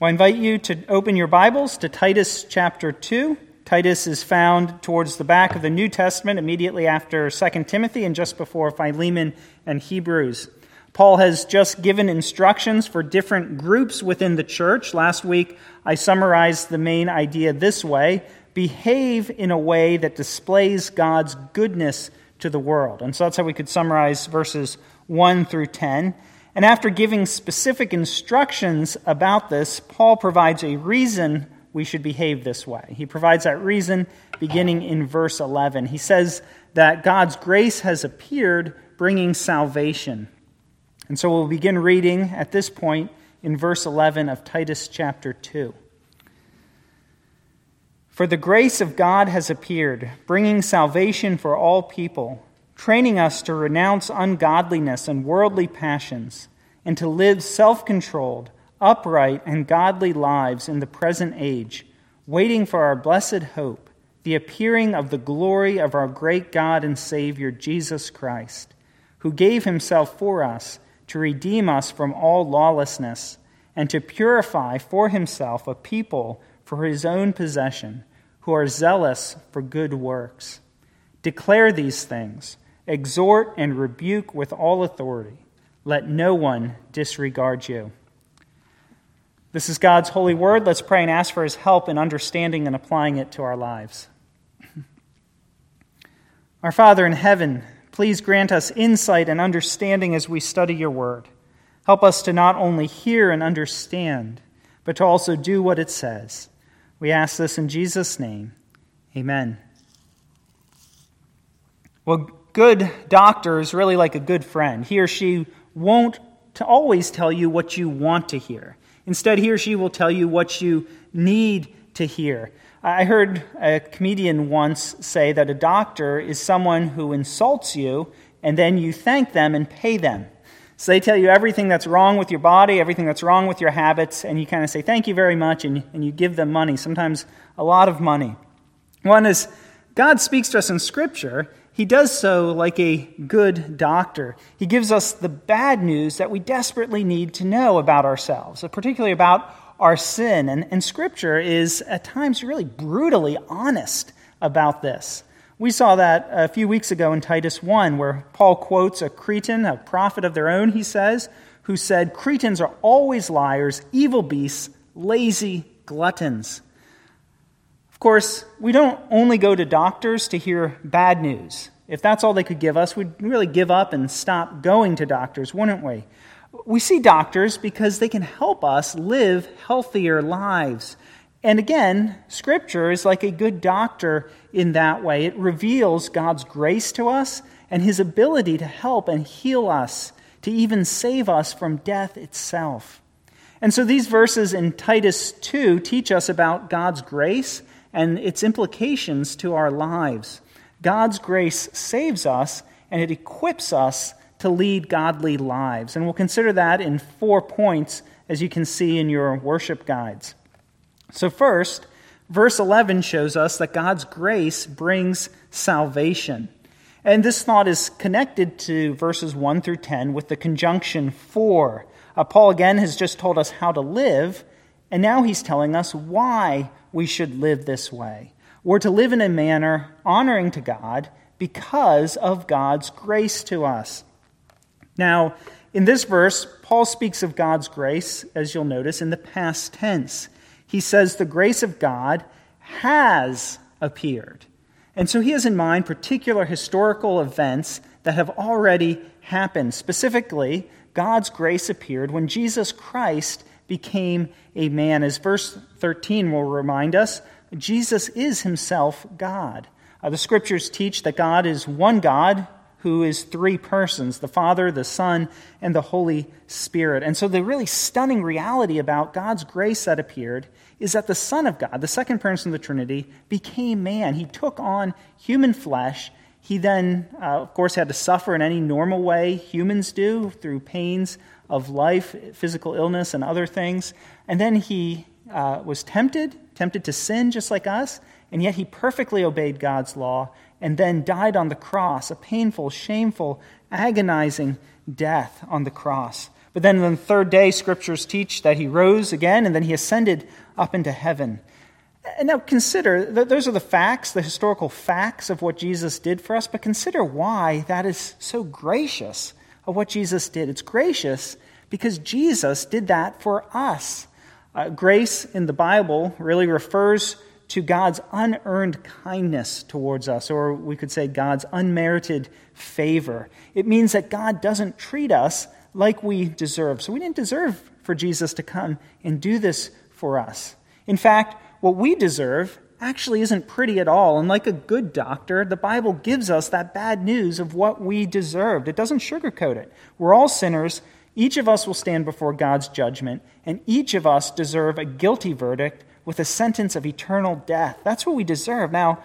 Well, I invite you to open your Bibles to Titus chapter 2. Titus is found towards the back of the New Testament, immediately after 2 Timothy and just before Philemon and Hebrews. Paul has just given instructions for different groups within the church. Last week, I summarized the main idea this way: behave in a way that displays God's goodness to the world. And so that's how we could summarize verses 1 through 10. And after giving specific instructions about this, Paul provides a reason we should behave this way. He provides that reason beginning in verse 11. He says that God's grace has appeared, bringing salvation. And so we'll begin reading at this point in verse 11 of Titus chapter 2. For the grace of God has appeared, bringing salvation for all people, training us to renounce ungodliness and worldly passions, and to live self-controlled, upright, and godly lives in the present age, waiting for our blessed hope, the appearing of the glory of our great God and Savior, Jesus Christ, who gave himself for us to redeem us from all lawlessness, and to purify for himself a people for his own possession, who are zealous for good works. Declare these things, exhort and rebuke with all authority. Let no one disregard you. This is God's holy word. Let's pray and ask for his help in understanding and applying it to our lives. Our Father in heaven, please grant us insight and understanding as we study your word. Help us to not only hear and understand, but to also do what it says. We ask this in Jesus' name. Amen. Well, good doctor is really like a good friend. He or she won't always tell you what you want to hear. Instead, he or she will tell you what you need to hear. I heard a comedian once say that a doctor is someone who insults you, and then you thank them and pay them. So they tell you everything that's wrong with your body, everything that's wrong with your habits, and you kind of say, thank you very much, and you give them money, sometimes a lot of money. One is, God speaks to us in Scripture. He does so like a good doctor. He gives us the bad news that we desperately need to know about ourselves, particularly about our sin. And Scripture is at times really brutally honest about this. We saw that a few weeks ago in Titus 1, where Paul quotes a Cretan, a prophet of their own, he says, who said, Cretans are always liars, evil beasts, lazy gluttons. Of course, we don't only go to doctors to hear bad news. If that's all they could give us, we'd really give up and stop going to doctors, wouldn't we? We see doctors because they can help us live healthier lives. And again, Scripture is like a good doctor in that way. It reveals God's grace to us and his ability to help and heal us, to even save us from death itself. And so these verses in Titus 2 teach us about God's grace and its implications to our lives. God's grace saves us, and it equips us to lead godly lives. And we'll consider that in 4 points, as you can see in your worship guides. So first, verse 11 shows us that God's grace brings salvation. And this thought is connected to verses 1 through 10 with the conjunction for. Paul again has just told us how to live, and now he's telling us why we should live this way. We're to live in a manner honoring to God because of God's grace to us. Now, in this verse, Paul speaks of God's grace, as you'll notice, in the past tense. He says the grace of God has appeared. And so he has in mind particular historical events that have already happened. Specifically, God's grace appeared when Jesus Christ became a man. As verse 13 will remind us, Jesus is himself God. The Scriptures teach that God is one God who is 3 persons, the Father, the Son, and the Holy Spirit. And so the really stunning reality about God's grace that appeared is that the Son of God, the second person of the Trinity, became man. He took on human flesh. He then, of course, had to suffer in any normal way humans do, through pains of life, physical illness, and other things. And then he was tempted to sin just like us, and yet he perfectly obeyed God's law and then died on the cross, a painful, shameful, agonizing death on the cross. But then on the third day, Scriptures teach that he rose again, and then he ascended up into heaven. And now consider, those are the facts, the historical facts of what Jesus did for us, but consider why that is so gracious of what Jesus did. It's gracious because Jesus did that for us. Grace in the Bible really refers to God's unearned kindness towards us, or we could say God's unmerited favor. It means that God doesn't treat us like we deserve. So we didn't deserve for Jesus to come and do this for us. In fact, what we deserve actually isn't pretty at all. And like a good doctor, the Bible gives us that bad news of what we deserved. It doesn't sugarcoat it. We're all sinners. Each of us will stand before God's judgment, and each of us deserve a guilty verdict with a sentence of eternal death. That's what we deserve. Now,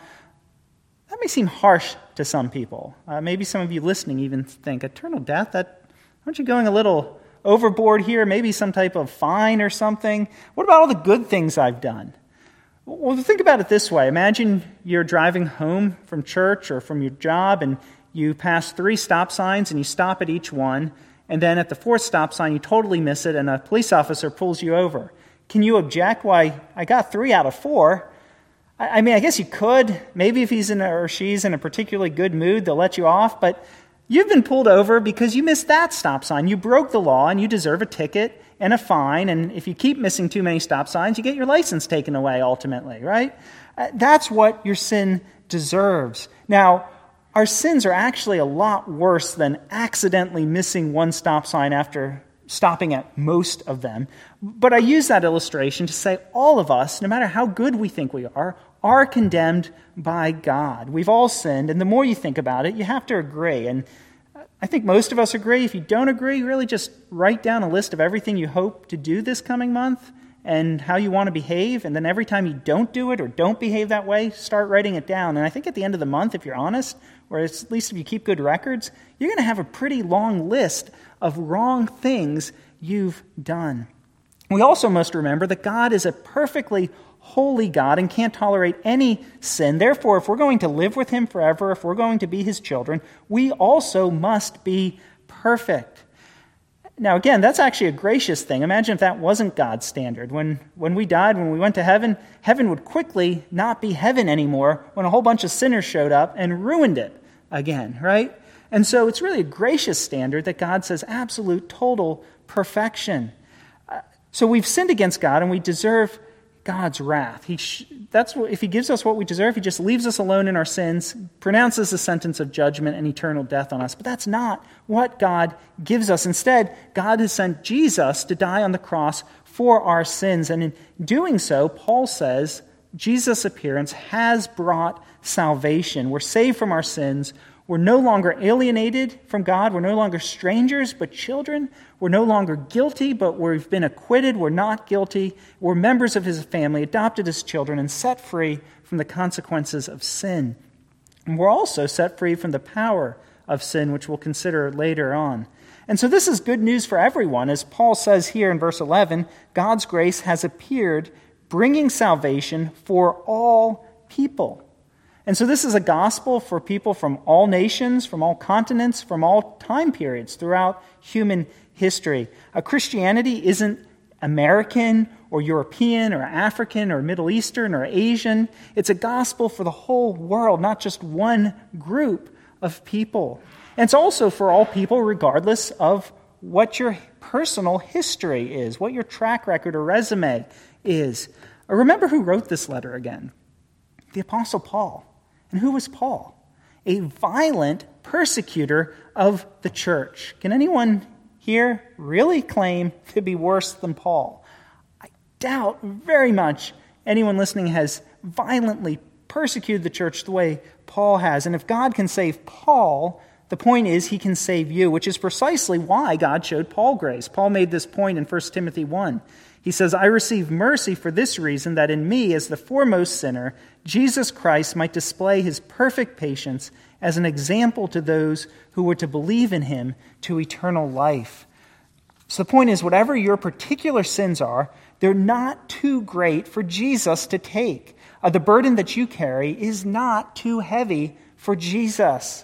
that may seem harsh to some people. Maybe some of you listening even think, eternal death? Aren't you going a little overboard here? Maybe some type of fine or something? What about all the good things I've done? Well, think about it this way. Imagine you're driving home from church or from your job, and you pass 3 stop signs, and you stop at each one, and then at the 4th stop sign, you totally miss it, and a police officer pulls you over. Can you object? Why, I got 3 out of 4. I mean, I guess you could. Maybe if he's or she's in a particularly good mood, they'll let you off, but you've been pulled over because you missed that stop sign. You broke the law, and you deserve a ticket and a fine, and if you keep missing too many stop signs, you get your license taken away ultimately, right? That's what your sin deserves. Now, our sins are actually a lot worse than accidentally missing 1 stop sign after stopping at most of them. But I use that illustration to say all of us, no matter how good we think we are condemned by God. We've all sinned, and the more you think about it, you have to agree. And I think most of us agree. If you don't agree, really just write down a list of everything you hope to do this coming month and how you want to behave, and then every time you don't do it or don't behave that way, start writing it down. And I think at the end of the month, if you're honest, or at least if you keep good records, you're going to have a pretty long list of wrong things you've done. We also must remember that God is a perfectly holy God and can't tolerate any sin. Therefore, if we're going to live with him forever, if we're going to be his children, we also must be perfect. Now, again, that's actually a gracious thing. Imagine if that wasn't God's standard. When we died, when we went to heaven, heaven would quickly not be heaven anymore when a whole bunch of sinners showed up and ruined it again, right? And so it's really a gracious standard that God says absolute, total perfection. So we've sinned against God and we deserve God's wrath. If he gives us what we deserve, he just leaves us alone in our sins, pronounces a sentence of judgment and eternal death on us. But that's not what God gives us. Instead, God has sent Jesus to die on the cross for our sins. And in doing so, Paul says, Jesus' appearance has brought salvation. We're saved from our sins. We're no longer alienated from God. We're no longer strangers, but children. We're no longer guilty, but we've been acquitted. We're not guilty. We're members of his family, adopted as children, and set free from the consequences of sin. And we're also set free from the power of sin, which we'll consider later on. And so this is good news for everyone. As Paul says here in verse 11, God's grace has appeared, bringing salvation for all people. And so this is a gospel for people from all nations, from all continents, from all time periods throughout human history. Christianity isn't American or European or African or Middle Eastern or Asian. It's a gospel for the whole world, not just one group of people. And it's also for all people regardless of what your personal history is, what your track record or resume is. Remember who wrote this letter again? The Apostle Paul. And who was Paul? A violent persecutor of the church. Can anyone here really claim to be worse than Paul? I doubt very much anyone listening has violently persecuted the church the way Paul has. And if God can save Paul, the point is he can save you, which is precisely why God showed Paul grace. Paul made this point in 1 Timothy 1. He says, I received mercy for this reason, that in me, as the foremost sinner, Jesus Christ might display his perfect patience as an example to those who were to believe in him to eternal life. So the point is, whatever your particular sins are, they're not too great for Jesus to take. The burden that you carry is not too heavy for Jesus.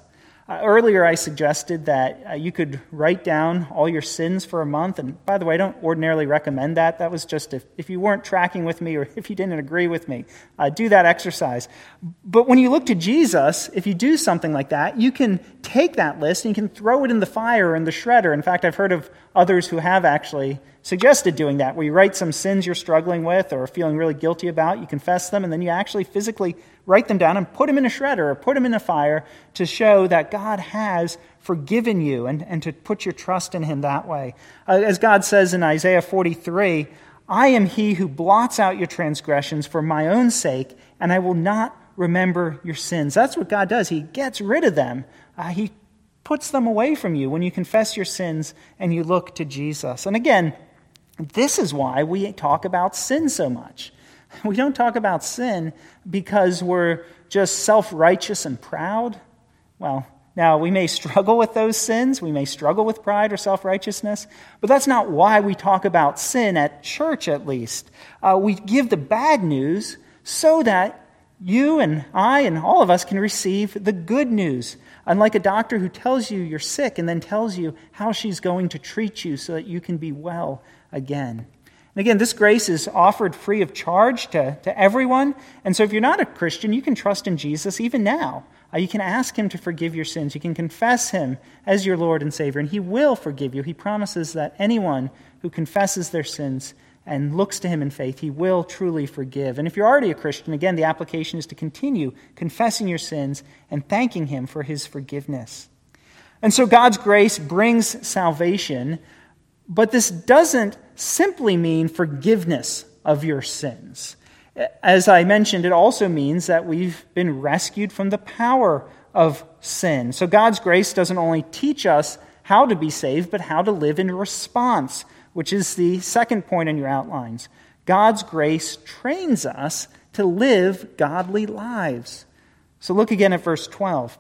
Earlier, I suggested that you could write down all your sins for a month. And by the way, I don't ordinarily recommend that. That was just if you weren't tracking with me or if you didn't agree with me, do that exercise. But when you look to Jesus, if you do something like that, you can take that list and you can throw it in the fire or in the shredder. In fact, I've heard of others who have actually suggested doing that, where you write some sins you're struggling with or feeling really guilty about, you confess them, and then you actually physically write them down and put them in a shredder or put them in a fire to show that God has forgiven you and to put your trust in him that way. As God says in Isaiah 43, I am he who blots out your transgressions for my own sake, and I will not remember your sins. That's what God does. He gets rid of them. He puts them away from you when you confess your sins and you look to Jesus. And again, this is why we talk about sin so much. We don't talk about sin because we're just self-righteous and proud. Well, now we may struggle with those sins. We may struggle with pride or self-righteousness. But that's not why we talk about sin at church, at least. We give the bad news so that you and I and all of us can receive the good news. Unlike a doctor who tells you you're sick and then tells you how she's going to treat you so that you can be well again. And again, this grace is offered free of charge to everyone. And so if you're not a Christian, you can trust in Jesus even now. You can ask him to forgive your sins. You can confess him as your Lord and Savior, and he will forgive you. He promises that anyone who confesses their sins and looks to him in faith, he will truly forgive. And if you're already a Christian, again, the application is to continue confessing your sins and thanking him for his forgiveness. And so God's grace brings salvation, but this doesn't simply mean forgiveness of your sins. As I mentioned, it also means that we've been rescued from the power of sin. So God's grace doesn't only teach us how to be saved, but how to live in response, which is the second point in your outlines. God's grace trains us to live godly lives. So look again at verse 12.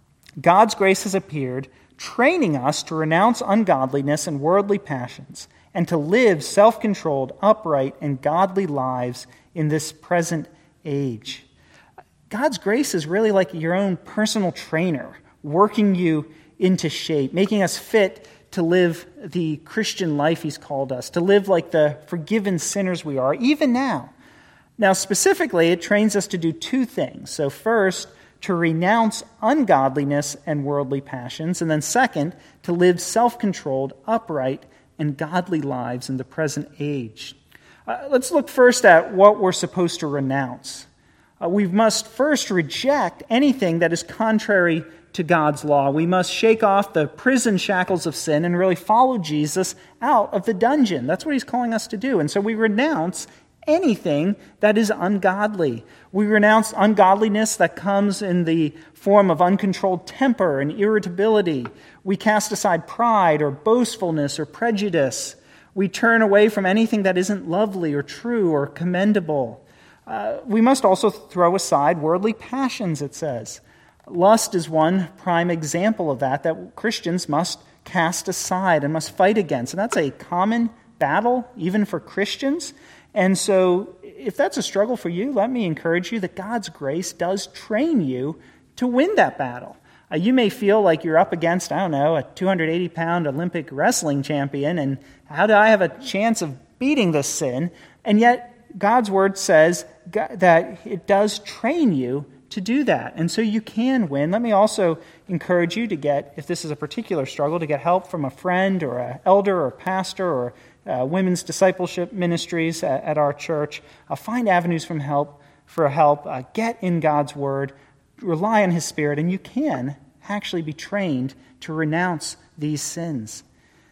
God's grace has appeared, training us to renounce ungodliness and worldly passions, and to live self-controlled, upright, and godly lives in this present age. God's grace is really like your own personal trainer, working you into shape, making us fit to live the Christian life he's called us, to live like the forgiven sinners we are, even now. Now, specifically, it trains us to do two things. So first, to renounce ungodliness and worldly passions, and then second, to live self-controlled, upright, and godly lives in the present age. Let's look first at what we're supposed to renounce. We must first reject anything that is contrary to God's law. We must shake off the prison shackles of sin and really follow Jesus out of the dungeon. That's what he's calling us to do. And so we renounce anything that is ungodly. We renounce ungodliness that comes in the form of uncontrolled temper and irritability. We cast aside pride or boastfulness or prejudice. We turn away from anything that isn't lovely or true or commendable. We must also throw aside worldly passions, it says. Lust is one prime example of that Christians must cast aside and must fight against. And that's a common battle, even for Christians. And so if that's a struggle for you, let me encourage you that God's grace does train you to win that battle. You may feel like you're up against, a 280-pound Olympic wrestling champion, and how do I have a chance of beating this sin? And yet God's word says that it does train you to do that. And so you can win. Let me also encourage you to get, if this is a particular struggle, to get help from a friend or an elder or a pastor or women's discipleship ministries at our church. Find avenues for help. Get in God's word. Rely on his Spirit, and you can actually be trained to renounce these sins.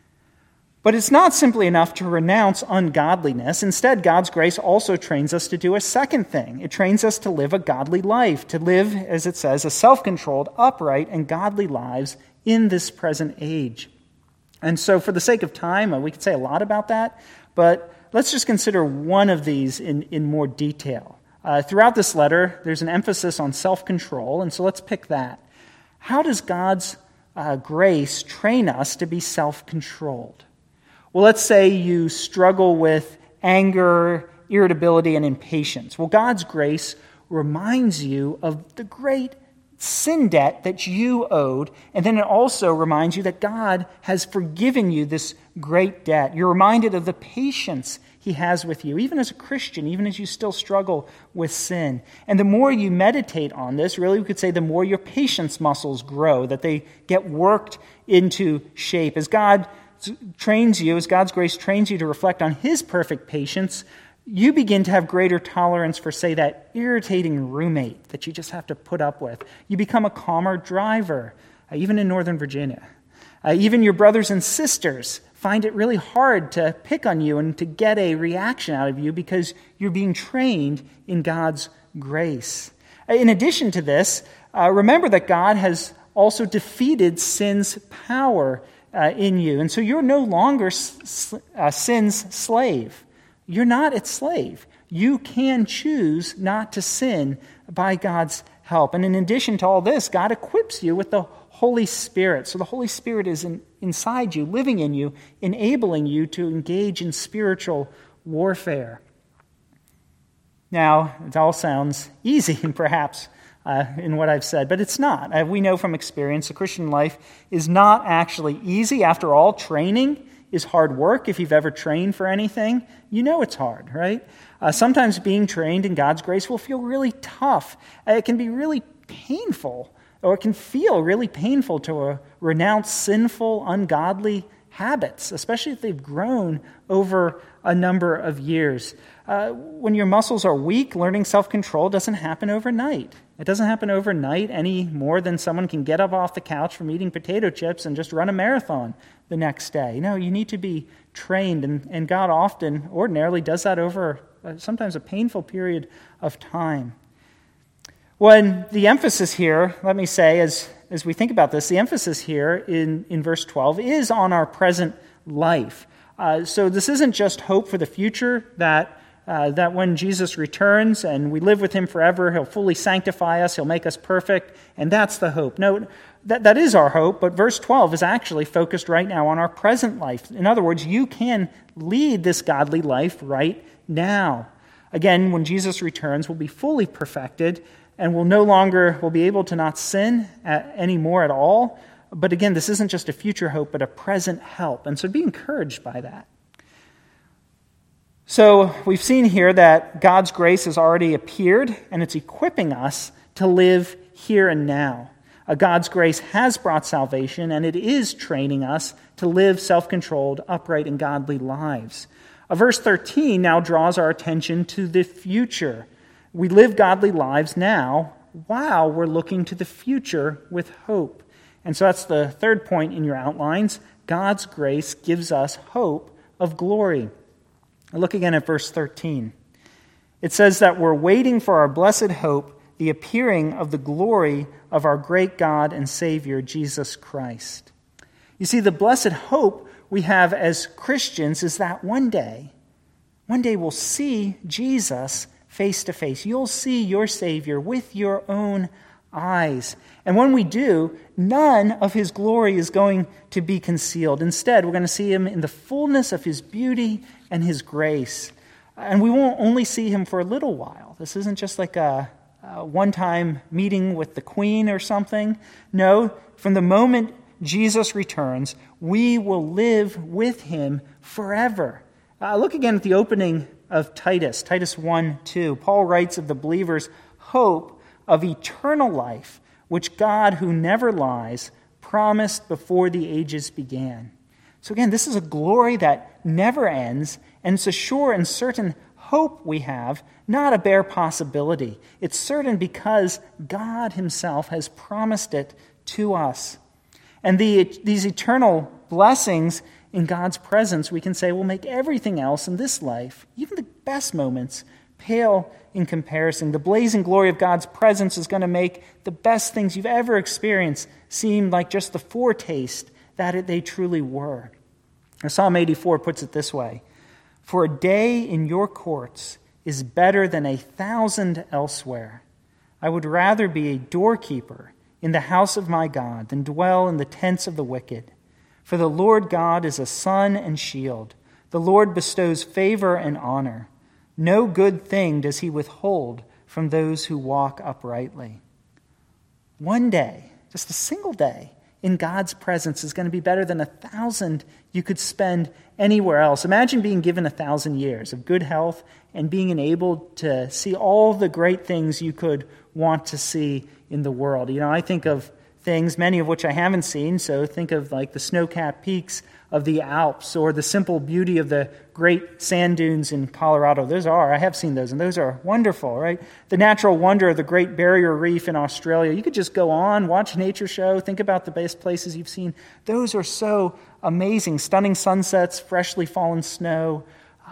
But it's not simply enough to renounce ungodliness. Instead, God's grace also trains us to do a second thing. It trains us to live a godly life, to live, as it says, a self-controlled, upright, and godly lives in this present age. And so for the sake of time, we could say a lot about that, but let's just consider one of these in more detail. Throughout this letter, there's an emphasis on self-control, and so let's pick that. How does God's grace train us to be self-controlled? Well, let's say you struggle with anger, irritability, and impatience. Well, God's grace reminds you of the great sin debt that you owed, and then it also reminds you that God has forgiven you this great debt. You're reminded of the patience he has with you, even as a Christian, even as you still struggle with sin. And the more you meditate on this, really we could say the more your patience muscles grow, that they get worked into shape. As God trains you, as God's grace trains you to reflect on his perfect patience, you begin to have greater tolerance for, say, that irritating roommate that you just have to put up with. You become a calmer driver, even in Northern Virginia. Even your brothers and sisters find it really hard to pick on you and to get a reaction out of you because you're being trained in God's grace. In addition to this, remember that God has also defeated sin's power in you. And so you're no longer sin's slave. You're not its slave. You can choose not to sin by God's help. And in addition to all this, God equips you with the Holy Spirit. So the Holy Spirit is inside you, living in you, enabling you to engage in spiritual warfare. Now, it all sounds easy, perhaps, in what I've said, but it's not. We know from experience the Christian life is not actually easy. After all, training is hard work. If you've ever trained for anything, you know it's hard, right? Sometimes being trained in God's grace will feel really tough. It can be really painful, or it can feel really painful to renounce sinful, ungodly habits, especially if they've grown over a number of years. When your muscles are weak, learning self-control doesn't happen overnight. It doesn't happen overnight any more than someone can get up off the couch from eating potato chips and just run a marathon the next day. No, you need to be trained, and God often, ordinarily, does that over sometimes a painful period of time. When the emphasis here, let me say, as we think about this, the emphasis here in verse 12 is on our present life. So this isn't just hope for the future, that when Jesus returns and we live with him forever, he'll fully sanctify us, he'll make us perfect, and that's the hope. No, that is our hope, but verse 12 is actually focused right now on our present life. In other words, you can lead this godly life right now. Again, when Jesus returns, we'll be fully perfected, and we'll be able to not sin anymore at all. But again, this isn't just a future hope, but a present help. And so be encouraged by that. So we've seen here that God's grace has already appeared, and it's equipping us to live here and now. God's grace has brought salvation, and it is training us to live self-controlled, upright, and godly lives. Verse 13 now draws our attention to the future. We live godly lives now while we're looking to the future with hope. And so that's the third point in your outlines. God's grace gives us hope of glory. Look again at verse 13. It says that we're waiting for our blessed hope, the appearing of the glory of our great God and Savior, Jesus Christ. You see, the blessed hope we have as Christians is that one day we'll see Jesus face to face. You'll see your Savior with your own eyes. And when we do, none of his glory is going to be concealed. Instead, we're going to see him in the fullness of his beauty and his grace. And we won't only see him for a little while. This isn't just like a one-time meeting with the Queen or something. No, from the moment Jesus returns, we will live with him forever. Look again at the opening of Titus 1:2. Paul writes of the believer's hope of eternal life, which God, who never lies, promised before the ages began. So again, this is a glory that never ends, and it's a sure and certain hope we have, not a bare possibility. It's certain because God himself has promised it to us. And these eternal blessings in God's presence, we can say, will make everything else in this life, even the best moments, pale in comparison. The blazing glory of God's presence is going to make the best things you've ever experienced seem like just the foretaste that they truly were. Psalm 84 puts it this way: "For a day in your courts is better than 1,000 elsewhere. I would rather be a doorkeeper in the house of my God than dwell in the tents of the wicked. For the Lord God is a sun and shield. The Lord bestows favor and honor. No good thing does he withhold from those who walk uprightly." one day, just a single day, in God's presence is going to be better than 1,000 you could spend anywhere else. Imagine being given 1,000 years of good health and being enabled to see all the great things you could want to see in the world. I think of things, many of which I haven't seen, so think of like the snow-capped peaks of the Alps or the simple beauty of the great sand dunes in Colorado. I have seen those, and those are wonderful, right? The natural wonder of the Great Barrier Reef in Australia. You could just go on, watch a nature show, think about the best places you've seen. Those are so amazing. Stunning sunsets, freshly fallen snow,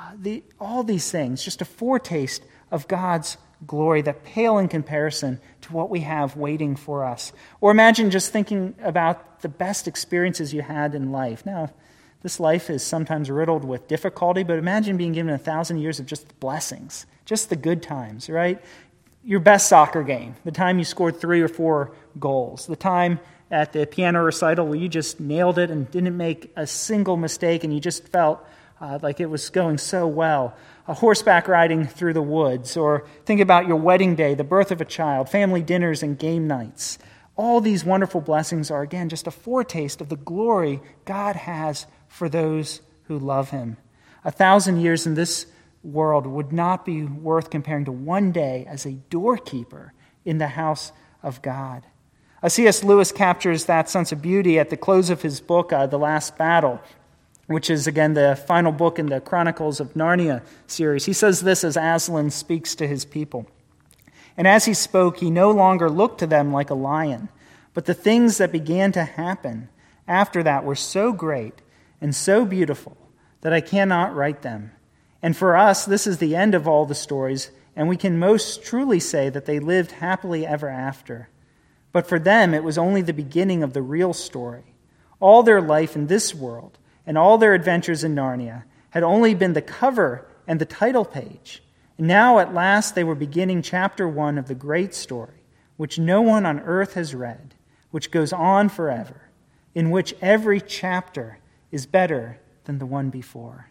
all these things, just a foretaste of God's glory that pale in comparison to what we have waiting for us. Or imagine just thinking about the best experiences you had in life. Now, this life is sometimes riddled with difficulty, but imagine being given 1,000 years of just the blessings, just the good times, right? Your best soccer game, the time you scored 3 or 4 goals, the time at the piano recital where you just nailed it and didn't make a single mistake and you just felt like it was going so well. Horseback riding through the woods, or think about your wedding day, the birth of a child, family dinners and game nights. All these wonderful blessings are, again, just a foretaste of the glory God has for those who love Him. 1,000 years in this world would not be worth comparing to one day as a doorkeeper in the house of God. C.S. Lewis captures that sense of beauty at the close of his book, The Last Battle, which is, again, the final book in the Chronicles of Narnia series. He says this as Aslan speaks to his people. And as he spoke, he no longer looked to them like a lion, but the things that began to happen after that were so great and so beautiful that I cannot write them. And for us, this is the end of all the stories, and we can most truly say that they lived happily ever after. But for them, it was only the beginning of the real story. All their life in this world and all their adventures in Narnia had only been the cover and the title page. And now, at last, they were beginning chapter 1 of the great story, which no one on earth has read, which goes on forever, in which every chapter is better than the one before.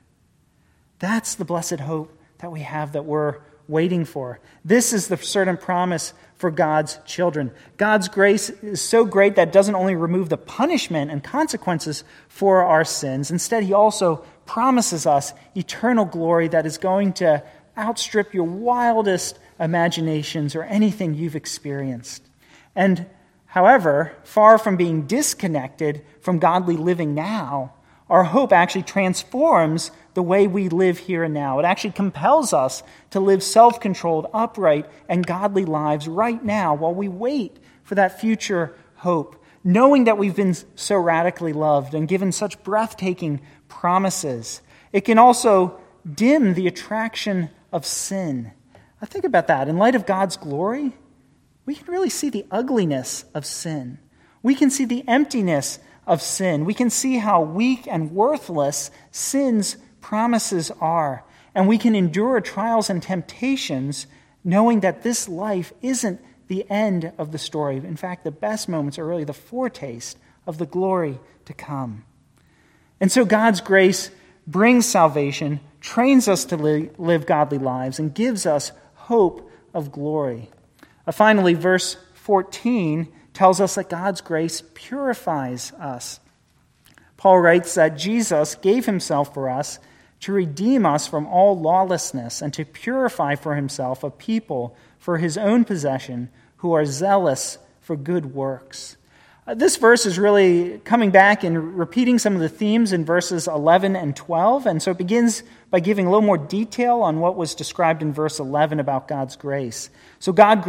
That's the blessed hope that we have, that we're waiting for. This is the certain promise for God's children. God's grace is so great that it doesn't only remove the punishment and consequences for our sins. Instead, He also promises us eternal glory that is going to outstrip your wildest imaginations or anything you've experienced. And however, far from being disconnected from godly living now, our hope actually transforms the way we live here and now. It actually compels us to live self-controlled, upright, and godly lives right now while we wait for that future hope, knowing that we've been so radically loved and given such breathtaking promises. It can also dim the attraction of sin. I think about that. In light of God's glory, we can really see the ugliness of sin. We can see the emptiness of sin. We can see how weak and worthless sin's promises are. And we can endure trials and temptations knowing that this life isn't the end of the story. In fact, the best moments are really the foretaste of the glory to come. And so God's grace brings salvation, trains us to live godly lives, and gives us hope of glory. Finally, verse 14 tells us that God's grace purifies us. Paul writes that Jesus gave Himself for us to redeem us from all lawlessness and to purify for Himself a people for His own possession who are zealous for good works. This verse is really coming back and repeating some of the themes in verses 11 and 12. And so it begins by giving a little more detail on what was described in verse 11 about God's grace. So God's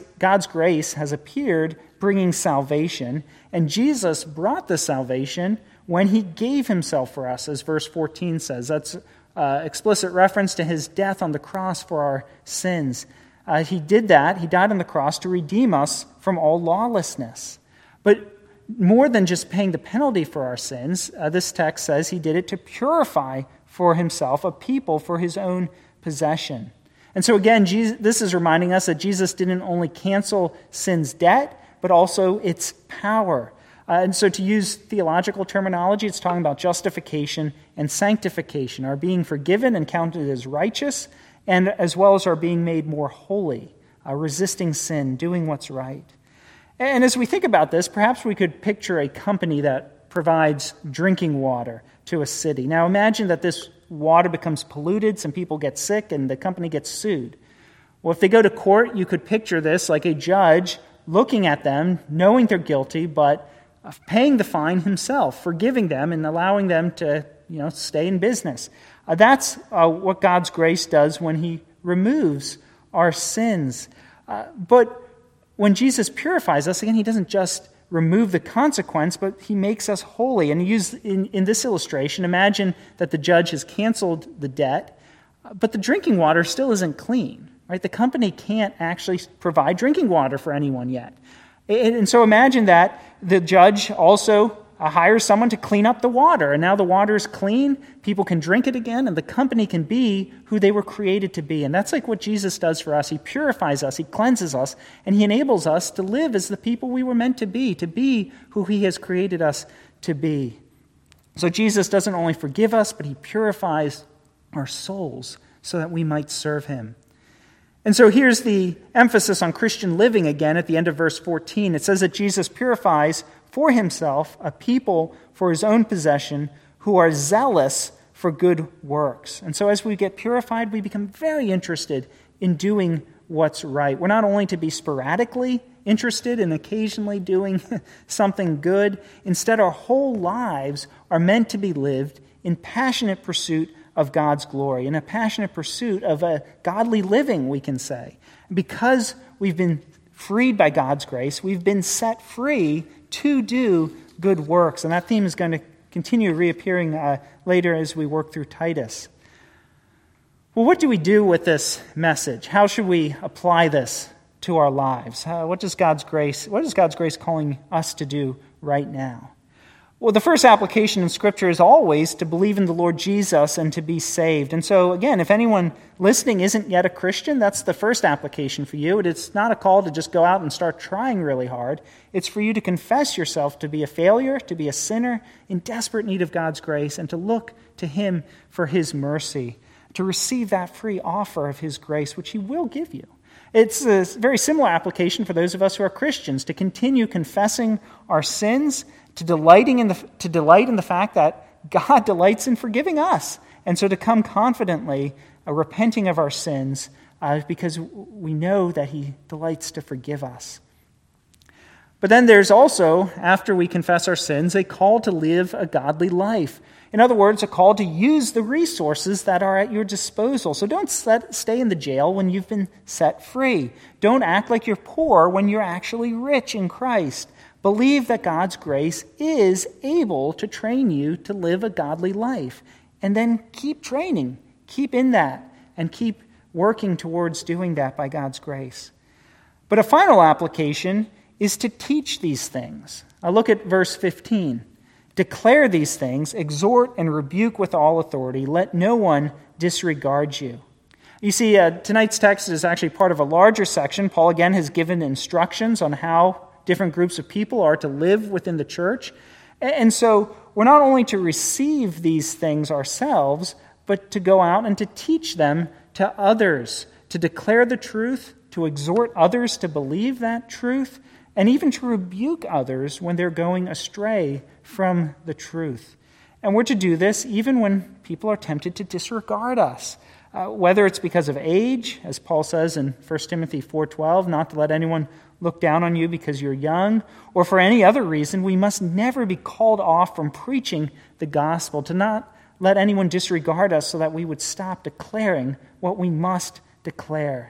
grace has appeared, bringing salvation. And Jesus brought the salvation when He gave Himself for us, as verse 14 says. That's explicit reference to His death on the cross for our sins. He did that. He died on the cross to redeem us from all lawlessness. But more than just paying the penalty for our sins, this text says He did it to purify for Himself a people for His own possession. And so again, this is reminding us that Jesus didn't only cancel sin's debt, but also its power. And so to use theological terminology, it's talking about justification and sanctification, our being forgiven and counted as righteous, and as well as our being made more holy, resisting sin, doing what's right. And as we think about this, perhaps we could picture a company that provides drinking water to a city. Now imagine that this water becomes polluted, some people get sick, and the company gets sued. Well, if they go to court, you could picture this like a judge looking at them, knowing they're guilty, but paying the fine himself, forgiving them and allowing them to stay in business. That's what God's grace does when he removes our sins. But when Jesus purifies us, again, he doesn't just remove the consequence, but he makes us holy. And in this illustration, imagine that the judge has canceled the debt, but the drinking water still isn't clean. Right? The company can't actually provide drinking water for anyone yet. And so imagine that the judge also hires someone to clean up the water. And now the water is clean, people can drink it again, and the company can be who they were created to be. And that's like what Jesus does for us. He purifies us, he cleanses us, and he enables us to live as the people we were meant to be who he has created us to be. So Jesus doesn't only forgive us, but he purifies our souls so that we might serve him. And so here's the emphasis on Christian living again at the end of verse 14. It says that Jesus purifies for himself a people for his own possession who are zealous for good works. And so as we get purified, we become very interested in doing what's right. We're not only to be sporadically interested in occasionally doing something good. Instead, our whole lives are meant to be lived in passionate pursuit of God's glory, in a passionate pursuit of a godly living, we can say. Because we've been freed by God's grace, we've been set free to do good works. And that theme is going to continue reappearing later as we work through Titus. Well, what do we do with this message? How should we apply this to our lives? What is God's grace calling us to do right now? Well, the first application in Scripture is always to believe in the Lord Jesus and to be saved. And so, again, if anyone listening isn't yet a Christian, that's the first application for you. It's not a call to just go out and start trying really hard. It's for you to confess yourself to be a failure, to be a sinner in desperate need of God's grace, and to look to him for his mercy, to receive that free offer of his grace, which he will give you. It's a very similar application for those of us who are Christians, to continue confessing our sins, to delight in the fact that God delights in forgiving us. And so to come confidently, repenting of our sins, because we know that he delights to forgive us. But then there's also, after we confess our sins, a call to live a godly life. In other words, a call to use the resources that are at your disposal. So don't stay in the jail when you've been set free. Don't act like you're poor when you're actually rich in Christ. Believe that God's grace is able to train you to live a godly life. And then keep training. Keep in that. And keep working towards doing that by God's grace. But a final application is to teach these things. Look at verse 15. Declare these things, exhort and rebuke with all authority. Let no one disregard you. You see, tonight's text is actually part of a larger section. Paul again has given instructions on how different groups of people are to live within the church. And so we're not only to receive these things ourselves, but to go out and to teach them to others, to declare the truth, to exhort others to believe that truth, and even to rebuke others when they're going astray from the truth. And we're to do this even when people are tempted to disregard us, whether it's because of age, as Paul says in 1 Timothy 4:12, not to let anyone look down on you because you're young, or for any other reason. We must never be called off from preaching the gospel, to not let anyone disregard us so that we would stop declaring what we must declare.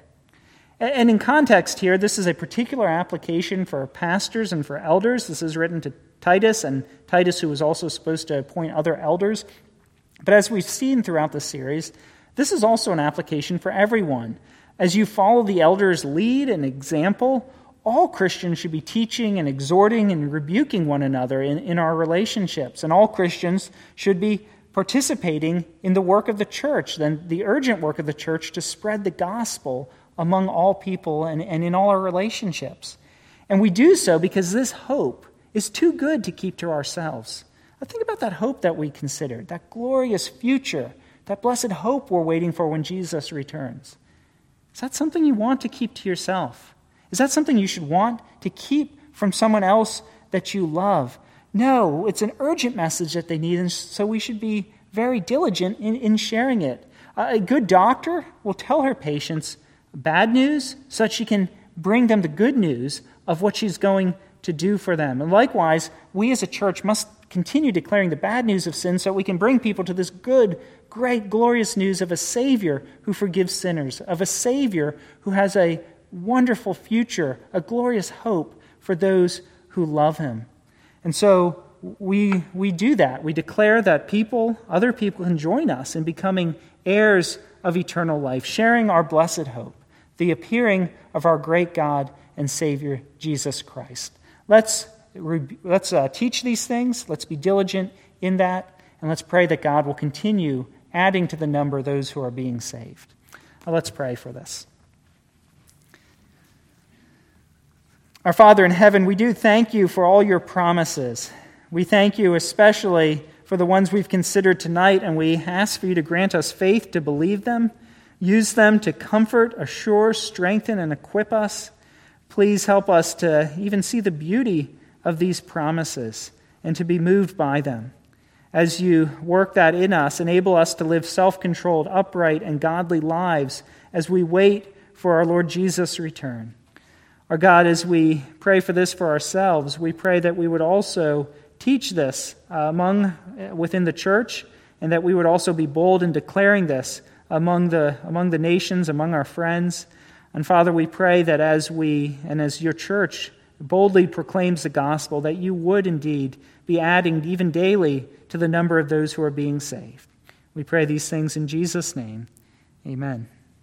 And in context here, this is a particular application for pastors and for elders. This is written to Titus, and Titus, who was also supposed to appoint other elders. But as we've seen throughout the series, this is also an application for everyone. As you follow the elders' lead and example, all Christians should be teaching and exhorting and rebuking one another in our relationships. And all Christians should be participating in the work of the church, then the urgent work of the church to spread the gospel among all people and in all our relationships. And we do so because this hope is too good to keep to ourselves. Now think about that hope that we considered, that glorious future, that blessed hope we're waiting for when Jesus returns. Is that something you want to keep to yourself? Is that something you should want to keep from someone else that you love. No, it's an urgent message that they need, and so we should be very diligent in sharing it. A good doctor will tell her patients bad news so that she can bring them the good news of what she's going to do for them. And likewise, we as a church must continue declaring the bad news of sin so that we can bring people to this good, great, glorious news of a Savior who forgives sinners, of a Savior who has a wonderful future, a glorious hope for those who love him. And so we do that. We declare that other people can join us in becoming heirs of eternal life, sharing our blessed hope, the appearing of our great God and Savior, Jesus Christ. Let's teach these things. Let's be diligent in that. And let's pray that God will continue adding to the number of those who are being saved. Let's pray for this. Our Father in heaven, we do thank you for all your promises. We thank you especially for the ones we've considered tonight, and we ask for you to grant us faith to believe them, use them to comfort, assure, strengthen, and equip us. Please help us to even see the beauty of these promises and to be moved by them. As you work that in us, enable us to live self-controlled, upright, and godly lives as we wait for our Lord Jesus' return. Our God, as we pray for this for ourselves, we pray that we would also teach this within the church, and that we would also be bold in declaring this among the nations, among our friends. And Father, we pray that as your church boldly proclaims the gospel, that you would indeed be adding even daily to the number of those who are being saved. We pray these things in Jesus' name. Amen.